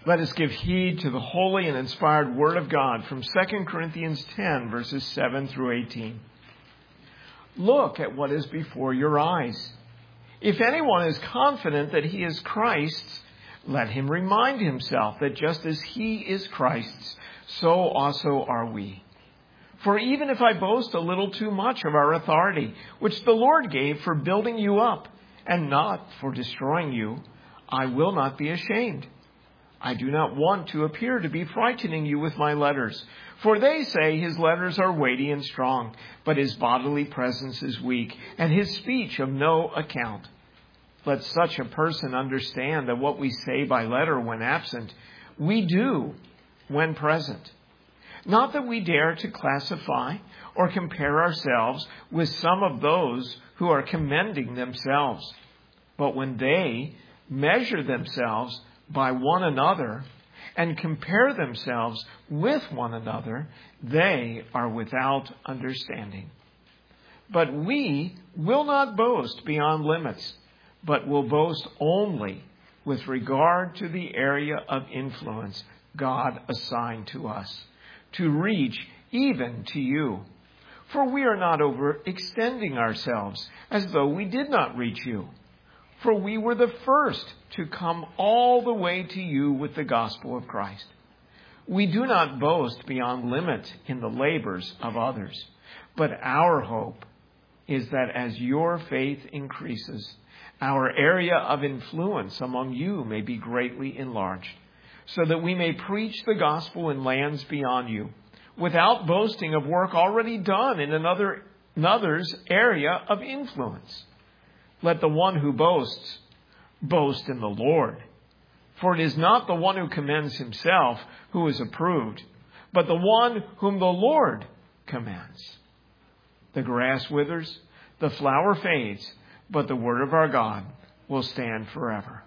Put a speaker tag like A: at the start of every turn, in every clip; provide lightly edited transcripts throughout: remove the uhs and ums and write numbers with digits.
A: Let us give heed to the holy and inspired Word of God from 2 Corinthians 10, verses 7 through 18. Look at what is before your eyes. If anyone is confident that he is Christ's, let him remind himself that just as he is Christ's, so also are we. For even if I boast a little too much of our authority, which the Lord gave for building you up and not for destroying you, I will not be ashamed. I do not want to appear to be frightening you with my letters, for they say his letters are weighty and strong, but his bodily presence is weak, and his speech of no account. Let such a person understand that what we say by letter when absent, we do when present. Not that we dare to classify or compare ourselves with some of those who are commending themselves, but when they measure themselves by one another and compare themselves with one another, they are without understanding. But we will not boast beyond limits, but will boast only with regard to the area of influence God assigned to us, to reach even to you. For we are not overextending ourselves as though we did not reach you. For we were the first to come all the way to you with the gospel of Christ. We do not boast beyond limit in the labors of others, but our hope is that as your faith increases, our area of influence among you may be greatly enlarged, so that we may preach the gospel in lands beyond you, without boasting of work already done in another's area of influence. Let the one who boasts, boast in the Lord. For it is not the one who commends himself who is approved, but the one whom the Lord commends. The grass withers, the flower fades, but the word of our God will stand forever.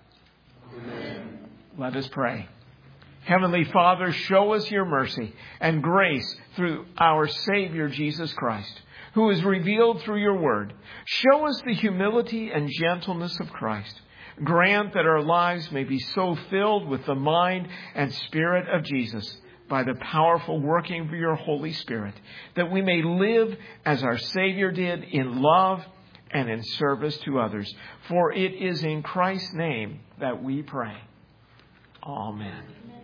A: Amen. Let us pray. Heavenly Father, show us your mercy and grace through our Savior Jesus Christ, who is revealed through your word. Show us the humility and gentleness of Christ. Grant that our lives may be so filled with the mind and spirit of Jesus by the powerful working of your Holy Spirit, that we may live as our Savior did, in love and in service to others. For it is in Christ's name that we pray. Amen.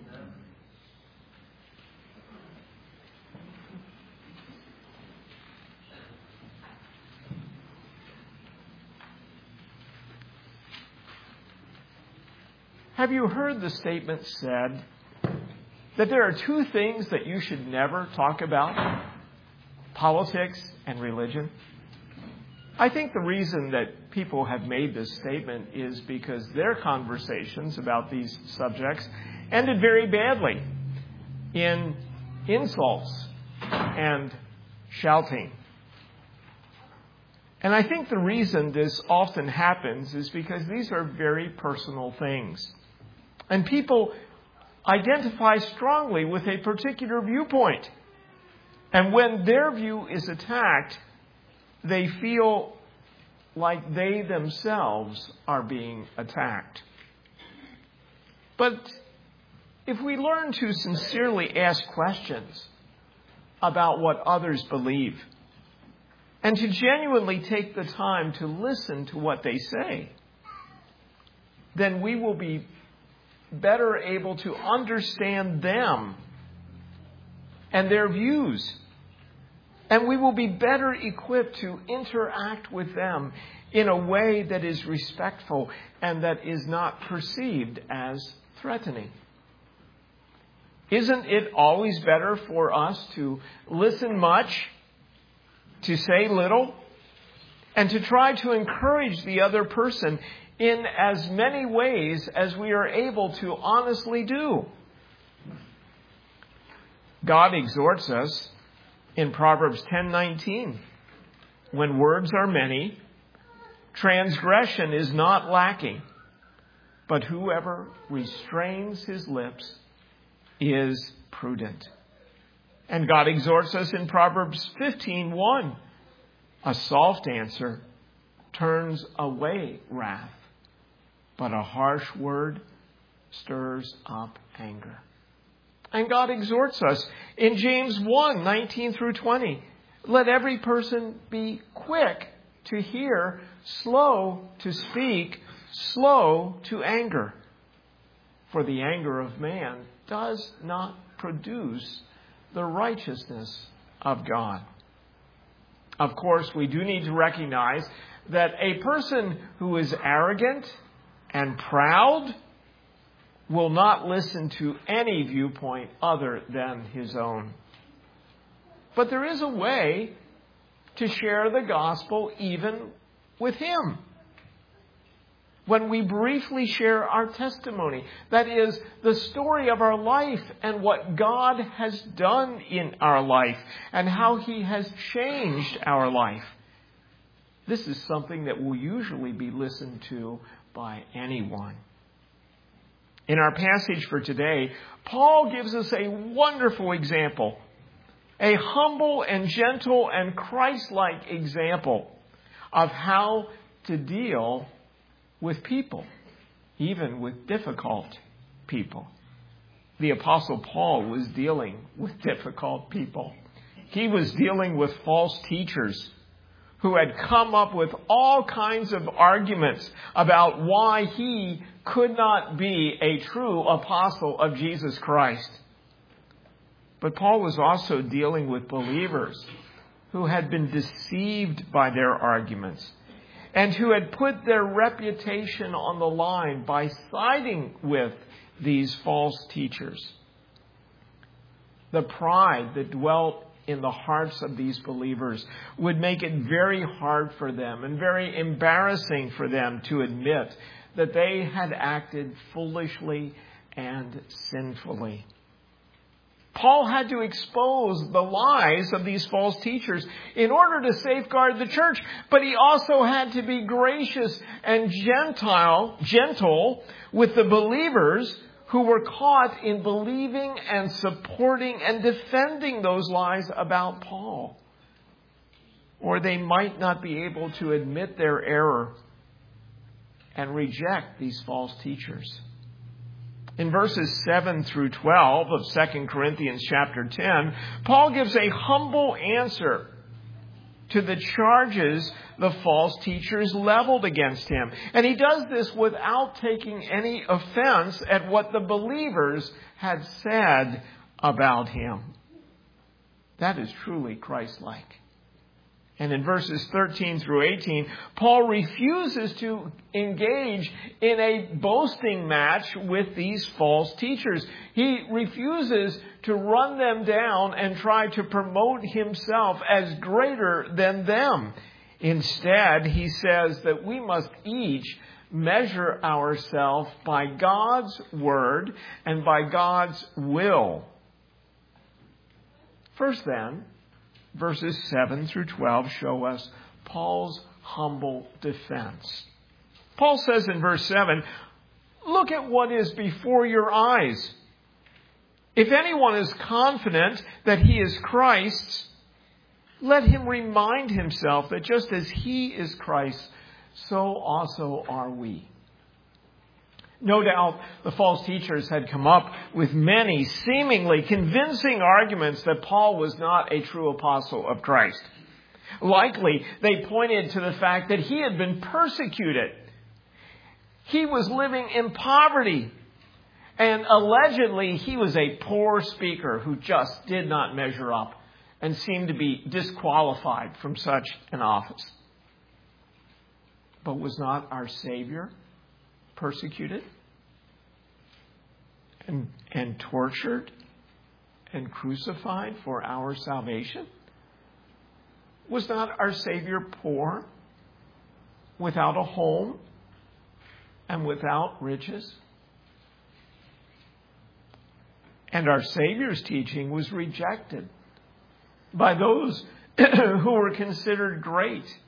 A: Have you heard the statement said that there are two things that you should never talk about? Politics and religion. I think the reason that people have made this statement is because their conversations about these subjects ended very badly in insults and shouting. And I think the reason this often happens is because these are very personal things. And people identify strongly with a particular viewpoint. And when their view is attacked, they feel like they themselves are being attacked. But if we learn to sincerely ask questions about what others believe, and to genuinely take the time to listen to what they say, then we will be better able to understand them and their views. And we will be better equipped to interact with them in a way that is respectful and that is not perceived as threatening. Isn't it always better for us to listen much, to say little, and to try to encourage the other person in as many ways as we are able to honestly do? God exhorts us in Proverbs 10:19, when words are many, transgression is not lacking, but whoever restrains his lips is prudent. And God exhorts us in Proverbs 15:1, a soft answer turns away wrath, but a harsh word stirs up anger. And God exhorts us in James 1, 19 through 20. Let every person be quick to hear, slow to speak, slow to anger. For the anger of man does not produce the righteousness of God. Of course, we do need to recognize that a person who is arrogant and proud will not listen to any viewpoint other than his own. But there is a way to share the gospel even with him. When we briefly share our testimony, that is, the story of our life and what God has done in our life and how He has changed our life. This is something that will usually be listened to by anyone. In our passage for today, Paul gives us a wonderful example, a humble and gentle and Christ-like example of how to deal with people, even with difficult people. The Apostle Paul was dealing with difficult people. He was dealing with false teachers who had come up with all kinds of arguments about why he could not be a true apostle of Jesus Christ. But Paul was also dealing with believers who had been deceived by their arguments and who had put their reputation on the line by siding with these false teachers. The pride that dwelt in the hearts of these believers would make it very hard for them and very embarrassing for them to admit that they had acted foolishly and sinfully. Paul had to expose the lies of these false teachers in order to safeguard the church, but he also had to be gracious and gentle with the believers who were caught in believing and supporting and defending those lies about Paul. Or they might not be able to admit their error and reject these false teachers. In verses 7 through 12 of 2 Corinthians chapter 10, Paul gives a humble answer to the charges the false teachers leveled against him. And he does this without taking any offense at what the believers had said about him. That is truly Christ-like. And in verses 13 through 18, Paul refuses to engage in a boasting match with these false teachers. He refuses to run them down and try to promote himself as greater than them. Instead, he says that we must each measure ourselves by God's word and by God's will. First then, verses 7 through 12 show us Paul's humble defense. Paul says in verse 7, "Look at what is before your eyes. If anyone is confident that he is Christ's, let him remind himself that just as he is Christ, so also are we." No doubt the false teachers had come up with many seemingly convincing arguments that Paul was not a true apostle of Christ. Likely, they pointed to the fact that he had been persecuted. He was living in poverty. And allegedly, he was a poor speaker who just did not measure up and seemed to be disqualified from such an office. But was not our Savior persecuted and tortured and crucified for our salvation? Was not our Savior poor, without a home, and without riches? And our Savior's teaching was rejected by those who were considered great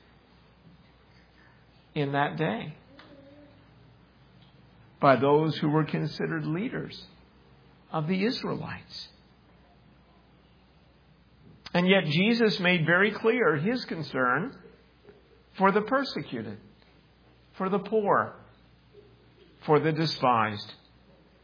A: in that day, by those who were considered leaders of the Israelites. And yet Jesus made very clear his concern for the persecuted, for the poor, for the despised.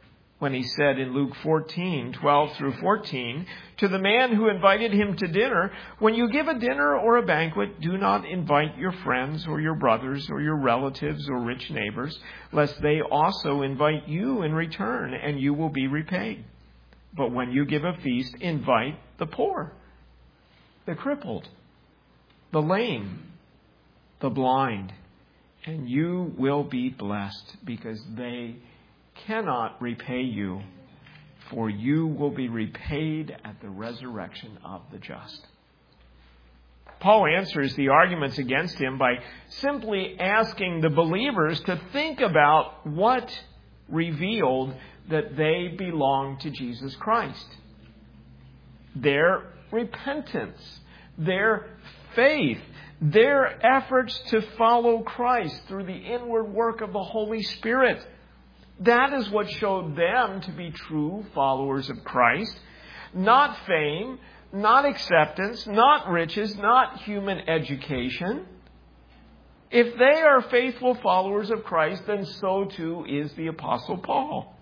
A: when he said in Luke 14:12 through 14, to the man who invited him to dinner, when you give a dinner or a banquet, do not invite your friends or your brothers or your relatives or rich neighbors, lest they also invite you in return, and you will be repaid. But when you give a feast, invite the poor, the crippled, the lame, the blind, and you will be blessed, because they cannot repay you, for you will be repaid at the resurrection of the just. Paul answers the arguments against him by simply asking the believers to think about what revealed that they belong to Jesus Christ. Their repentance, their faith, their efforts to follow Christ through the inward work of the Holy Spirit. That is what showed them to be true followers of Christ. Not fame, not acceptance, not riches, not human education. If they are faithful followers of Christ, then so too is the Apostle Paul.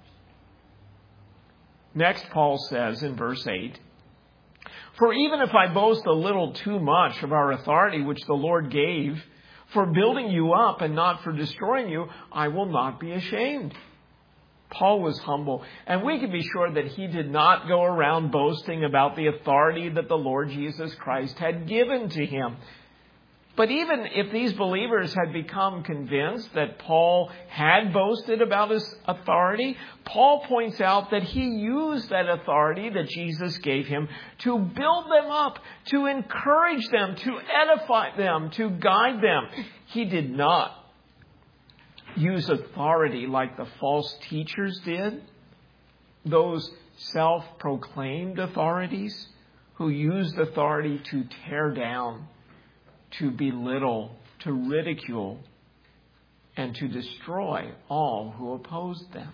A: Next, Paul says in verse 8, for even if I boast a little too much of our authority which the Lord gave for building you up and not for destroying you, I will not be ashamed. Paul was humble, and we can be sure that he did not go around boasting about the authority that the Lord Jesus Christ had given to him. But even if these believers had become convinced that Paul had boasted about his authority, Paul points out that he used that authority that Jesus gave him to build them up, to encourage them, to edify them, to guide them. He did not use authority like the false teachers did, those self-proclaimed authorities who used authority to tear down, to belittle, to ridicule, and to destroy all who opposed them.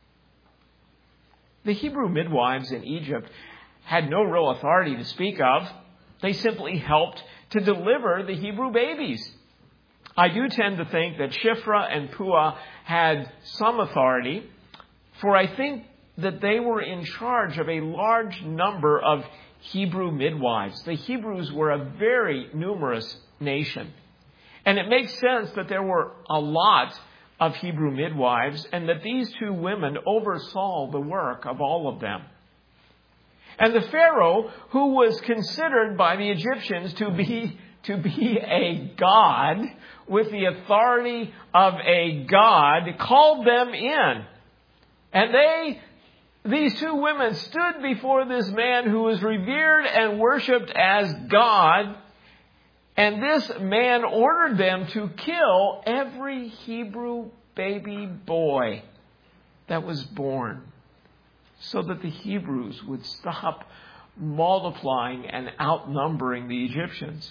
A: The Hebrew midwives in Egypt had no real authority to speak of. They simply helped to deliver the Hebrew babies. I do tend to think that Shiphrah and Puah had some authority, for I think that they were in charge of a large number of Hebrew midwives. The Hebrews were a very numerous nation. And it makes sense that there were a lot of Hebrew midwives and that these two women oversaw the work of all of them. And the Pharaoh, who was considered by the Egyptians to be a god with the authority of a god, called them in. And these two women stood before this man who was revered and worshipped as God. And this man ordered them to kill every Hebrew baby boy that was born, so that the Hebrews would stop multiplying and outnumbering the Egyptians.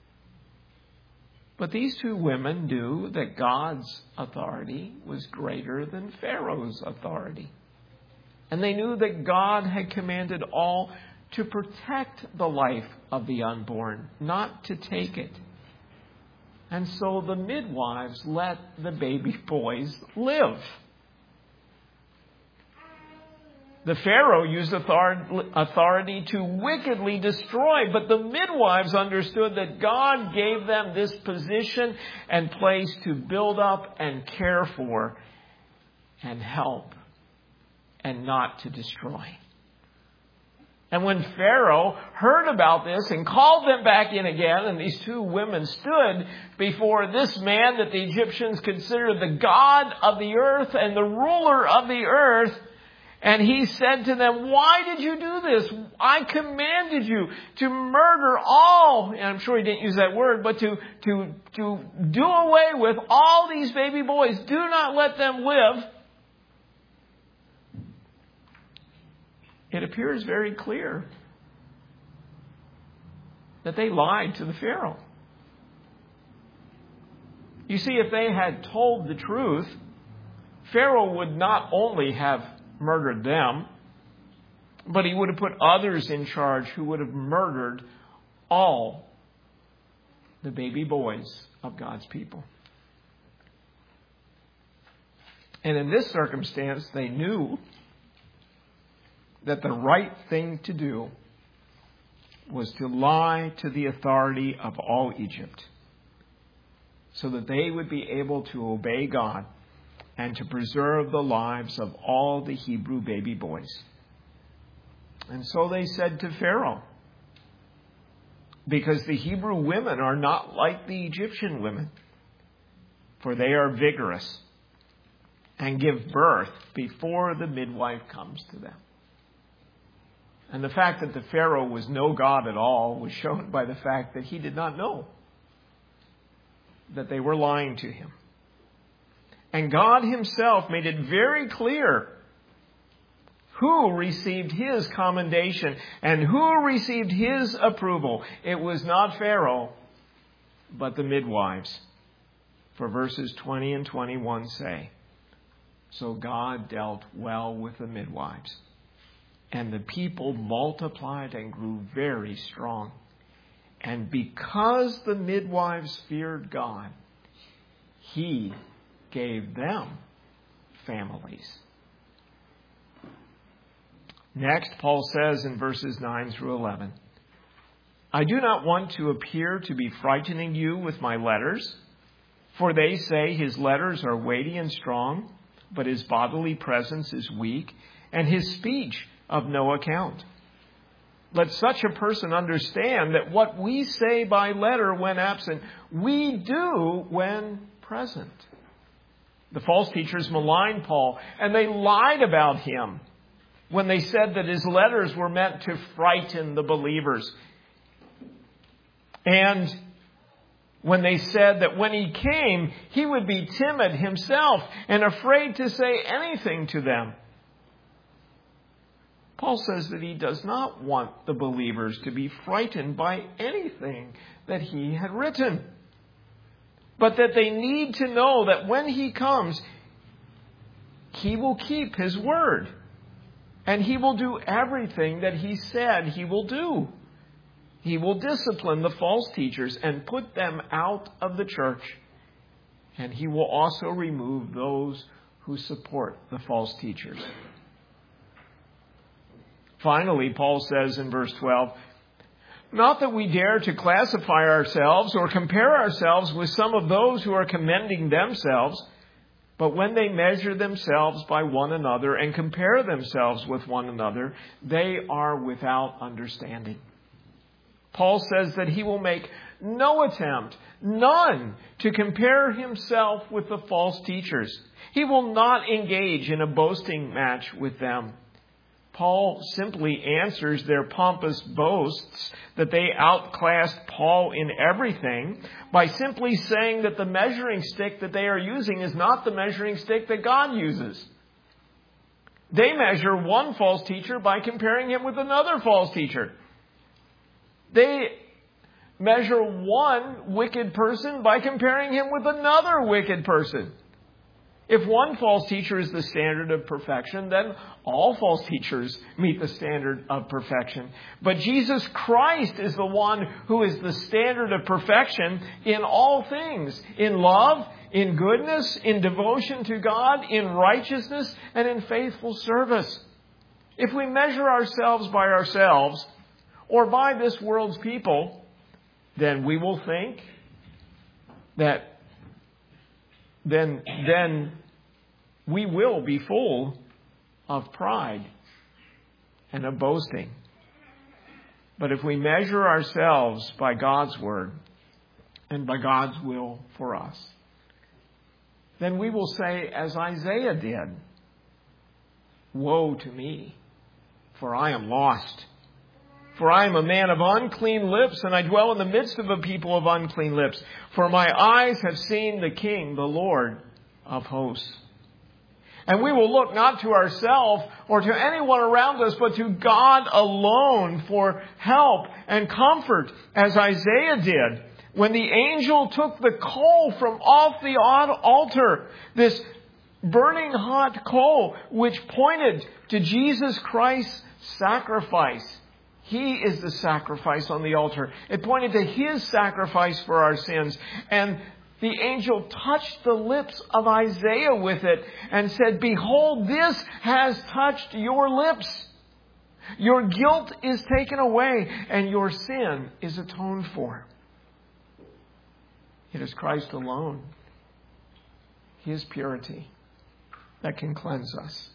A: But these two women knew that God's authority was greater than Pharaoh's authority. And they knew that God had commanded all to protect the life of the unborn, not to take it. And so the midwives let the baby boys live. The Pharaoh used authority to wickedly destroy, but the midwives understood that God gave them this position and place to build up and care for and help, and not to destroy. And when Pharaoh heard about this and called them back in again, and these two women stood before this man that the Egyptians considered the God of the earth and the ruler of the earth, and he said to them, why did you do this? I commanded you to murder all, and I'm sure he didn't use that word, but to do away with all these baby boys. Do not let them live. It appears very clear that they lied to the Pharaoh. You see, if they had told the truth, Pharaoh would not only have murdered them, but he would have put others in charge who would have murdered all the baby boys of God's people. And in this circumstance, they knew that the right thing to do was to lie to the authority of all Egypt so that they would be able to obey God and to preserve the lives of all the Hebrew baby boys. And so they said to Pharaoh, because the Hebrew women are not like the Egyptian women, for they are vigorous and give birth before the midwife comes to them. And the fact that the Pharaoh was no God at all was shown by the fact that he did not know that they were lying to him. And God himself made it very clear who received his commendation and who received his approval. It was not Pharaoh, but the midwives. For verses 20 and 21 say, so God dealt well with the midwives, and the people multiplied and grew very strong. And because the midwives feared God, he gave them families. Next, Paul says in verses 9 through 11, I do not want to appear to be frightening you with my letters, for they say his letters are weighty and strong, but his bodily presence is weak, and his speech of no account. Let such a person understand that what we say by letter when absent, we do when present. The false teachers maligned Paul, and they lied about him when they said that his letters were meant to frighten the believers. And when they said that when he came, he would be timid himself and afraid to say anything to them. Paul says that he does not want the believers to be frightened by anything that he had written, but that they need to know that when he comes, he will keep his word, and he will do everything that he said he will do. He will discipline the false teachers and put them out of the church, and he will also remove those who support the false teachers. Finally, Paul says in verse 12, not that we dare to classify ourselves or compare ourselves with some of those who are commending themselves, but when they measure themselves by one another and compare themselves with one another, they are without understanding. Paul says that he will make no attempt, none, to compare himself with the false teachers. He will not engage in a boasting match with them. Paul simply answers their pompous boasts that they outclassed Paul in everything by simply saying that the measuring stick that they are using is not the measuring stick that God uses. They measure one false teacher by comparing him with another false teacher. They measure one wicked person by comparing him with another wicked person. If one false teacher is the standard of perfection, then all false teachers meet the standard of perfection. But Jesus Christ is the one who is the standard of perfection in all things, in love, in goodness, in devotion to God, in righteousness, and in faithful service. If we measure ourselves by ourselves or by this world's people, then we will think that then we will be full of pride and of boasting. But if we measure ourselves by God's word and by God's will for us, then we will say, as Isaiah did, woe to me, for I am lost. For I am a man of unclean lips, and I dwell in the midst of a people of unclean lips. For my eyes have seen the King, the Lord of hosts. And we will look not to ourselves or to anyone around us, but to God alone for help and comfort, as Isaiah did when the angel took the coal from off the altar, this burning hot coal, which pointed to Jesus Christ's sacrifice. He is the sacrifice on the altar. It pointed to his sacrifice for our sins. And The angel touched the lips of Isaiah with it and said, "Behold, this has touched your lips. Your guilt is taken away and your sin is atoned for." It is Christ alone, His purity, that can cleanse us.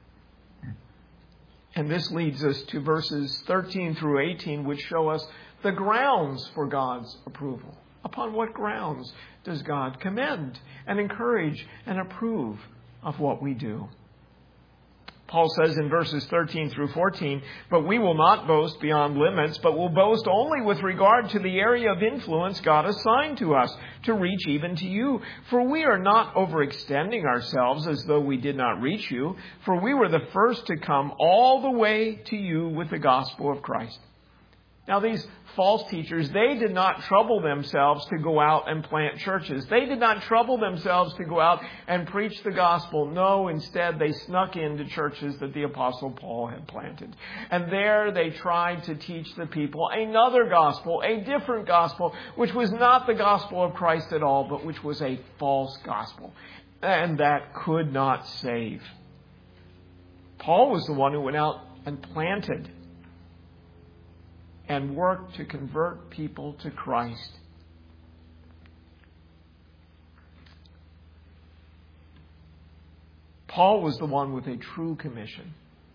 A: And this leads us to verses 13 through 18, which show us the grounds for God's approval. Upon what grounds does God commend and encourage and approve of what we do? Paul says in verses 13 through 14, "But we will not boast beyond limits, but will boast only with regard to the area of influence God assigned to us, to reach even to you. For we are not overextending ourselves as though we did not reach you, for we were the first to come all the way to you with the gospel of Christ." Now these false teachers, they did not trouble themselves to go out and plant churches. They did not trouble themselves to go out and preach the gospel. No, instead they snuck into churches that the Apostle Paul had planted. And there they tried to teach the people another gospel, a different gospel, which was not the gospel of Christ at all, but which was a false gospel. And that could not save. Paul was the one who went out and planted and worked to convert people to Christ. Paul was the one with a true commission.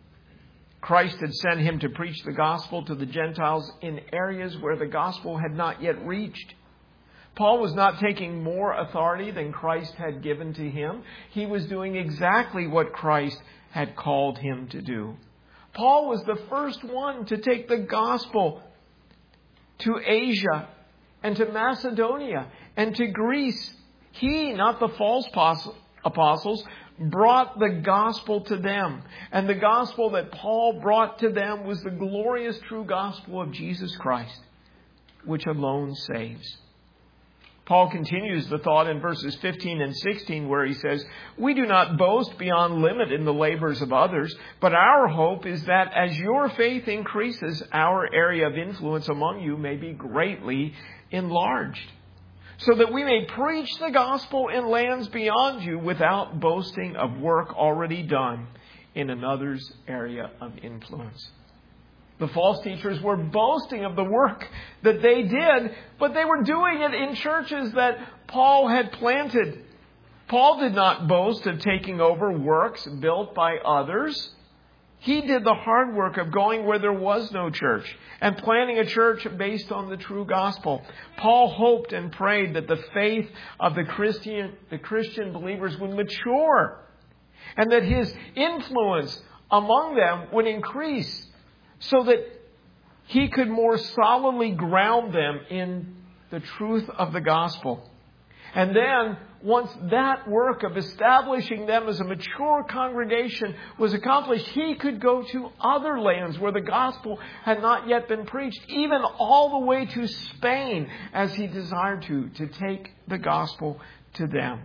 A: Christ had sent him to preach the gospel to the Gentiles in areas where the gospel had not yet reached. Paul was not taking more authority than Christ had given to him. He was doing exactly what Christ had called him to do. Paul was the first one to take the gospel to Asia and to Macedonia and to Greece. He, not the false apostles, brought the gospel to them. And the gospel that Paul brought to them was the glorious true gospel of Jesus Christ, which alone saves. Paul continues the thought in verses 15 and 16 where he says, "We do not boast beyond limit in the labors of others, but our hope is that as your faith increases, our area of influence among you may be greatly enlarged, so that we may preach the gospel in lands beyond you without boasting of work already done in another's area of influence." The false teachers were boasting of the work that they did, but they were doing it in churches that Paul had planted. Paul did not boast of taking over works built by others. He did the hard work of going where there was no church and planting a church based on the true gospel. Paul hoped and prayed that the faith of the Christian believers would mature and that his influence among them would increase, so that he could more solidly ground them in the truth of the gospel. And then, once that work of establishing them as a mature congregation was accomplished, he could go to other lands where the gospel had not yet been preached, even all the way to Spain, as he desired to take the gospel to them.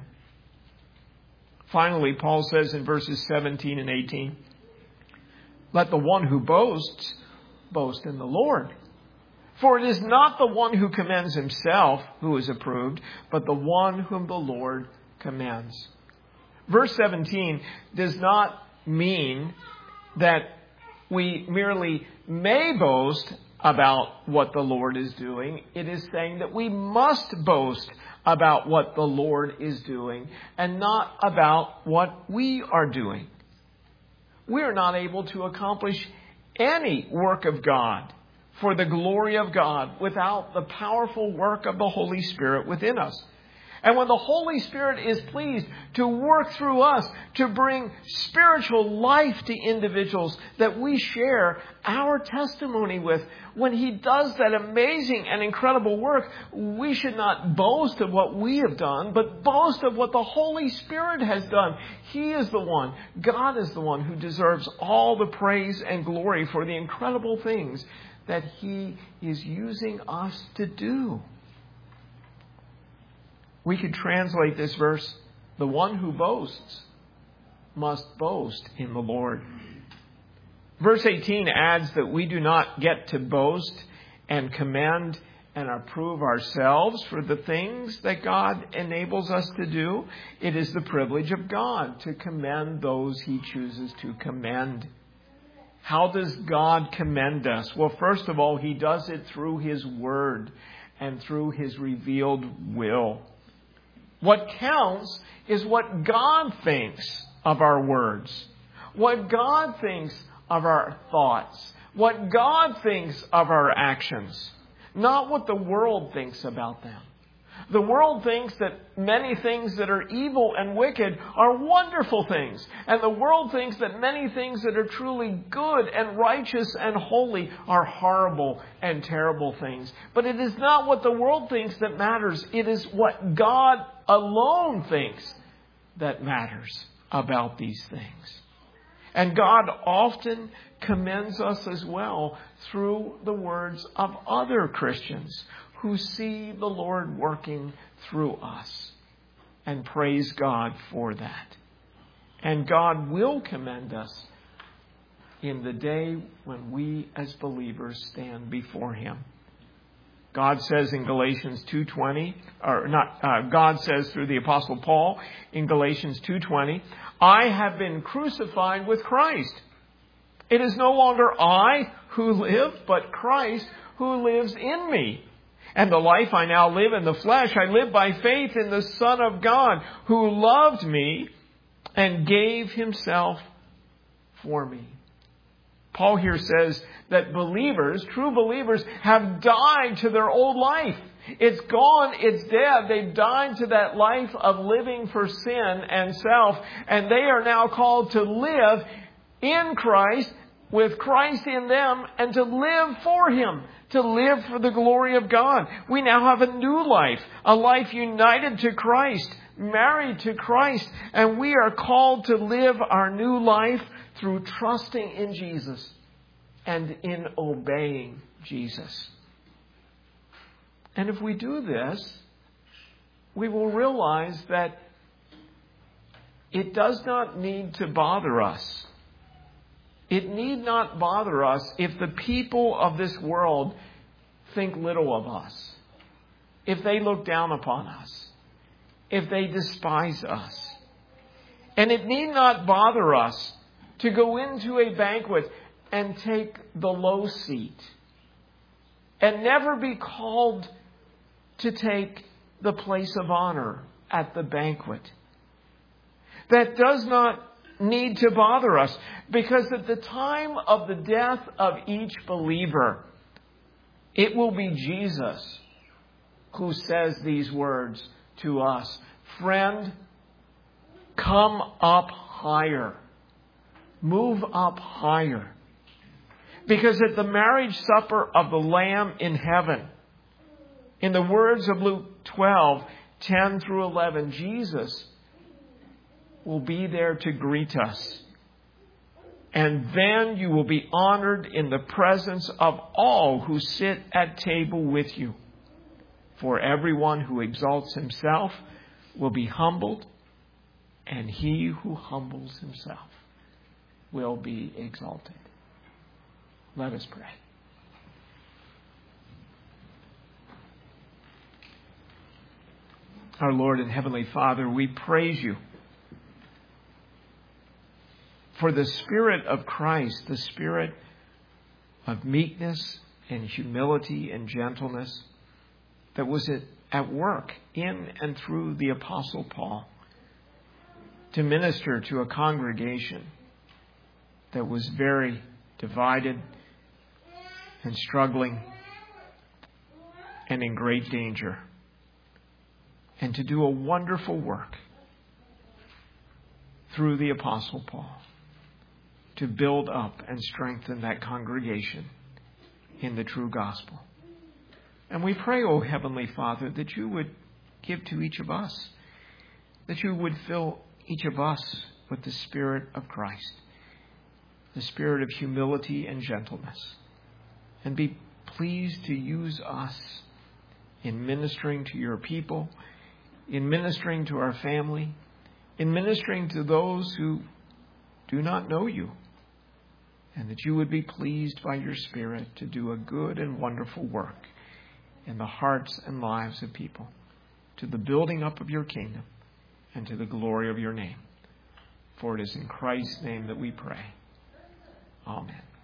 A: Finally, Paul says in verses 17 and 18, "Let the one who boasts, boast in the Lord. For it is not the one who commends himself who is approved, but the one whom the Lord commends." Verse 17 does not mean that we merely may boast about what the Lord is doing. It is saying that we must boast about what the Lord is doing and not about what we are doing. We are not able to accomplish any work of God for the glory of God without the powerful work of the Holy Spirit within us. And when the Holy Spirit is pleased to work through us to bring spiritual life to individuals that we share our testimony with, when He does that amazing and incredible work, we should not boast of what we have done, but boast of what the Holy Spirit has done. He is the one, God is the one who deserves all the praise and glory for the incredible things that He is using us to do. We could translate this verse, the one who boasts must boast in the Lord. Verse 18 adds that we do not get to boast and commend and approve ourselves for the things that God enables us to do. It is the privilege of God to commend those He chooses to commend. How does God commend us? Well, first of all, He does it through His Word and through His revealed will. What counts is what God thinks of our words, what God thinks of our thoughts, what God thinks of our actions, not what the world thinks about them. The world thinks that many things that are evil and wicked are wonderful things. And the world thinks that many things that are truly good and righteous and holy are horrible and terrible things. But it is not what the world thinks that matters. It is what God alone thinks that matters about these things. And God often commends us as well through the words of other Christians who see the Lord working through us, and praise God for that. And God will commend us in the day when we as believers stand before Him. God says in Galatians 2:20, God says through the Apostle Paul in Galatians 2:20, I have been crucified with Christ. It is no longer I who live, but Christ who lives in me. And the life I now live in the flesh, I live by faith in the Son of God, who loved me and gave Himself for me. Paul here says that believers, true believers, have died to their old life. It's gone, it's dead. They've died to that life of living for sin and self, and they are now called to live in Christ, with Christ in them, and to live for Him, to live for the glory of God. We now have a new life, a life united to Christ, married to Christ, and we are called to live our new life through trusting in Jesus and in obeying Jesus. And if we do this, we will realize that it does not need to bother us. It need not bother us if the people of this world think little of us, if they look down upon us, if they despise us. And it need not bother us to go into a banquet and take the low seat and never be called to take the place of honor at the banquet. That does not need to bother us, because at the time of the death of each believer, it will be Jesus who says these words to us. Friend, come up higher. Move up higher. Because at the marriage supper of the Lamb in heaven, in the words of Luke 12:10 through 11, Jesus will be there to greet us. And then you will be honored in the presence of all who sit at table with you. For everyone who exalts himself will be humbled, and he who humbles himself will be exalted. Let us pray. Our Lord and Heavenly Father, we praise You for the Spirit of Christ, the Spirit of meekness and humility and gentleness that was at work in and through the Apostle Paul to minister to a congregation that was very divided and struggling and in great danger, and to do a wonderful work through the Apostle Paul to build up and strengthen that congregation in the true gospel. And we pray, O Heavenly Father, that You would give to each of us, that You would fill each of us with the Spirit of Christ, the spirit of humility and gentleness, and be pleased to use us in ministering to Your people, in ministering to our family, in ministering to those who do not know You, and that You would be pleased by Your Spirit to do a good and wonderful work in the hearts and lives of people, to the building up of your kingdom and to the glory of your name. For it is in Christ's name that we pray. Amen.